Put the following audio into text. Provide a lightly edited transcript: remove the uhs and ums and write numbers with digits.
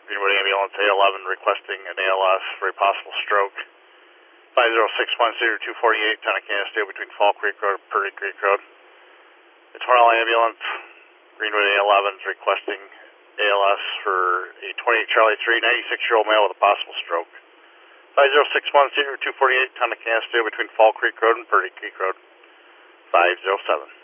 Greenwood Ambulance A11 requesting an ALS for a possible stroke. 50610-248, Tonicana Steel between Fall Creek Road and Purdy Creek Road. The Tornell Ambulance, Greenwood A11 is requesting ALS for a 28 Charlie 3, 96-year-old male with a possible stroke. 50610-248, Tonicana Steel between Fall Creek Road and Purdy Creek Road. 507.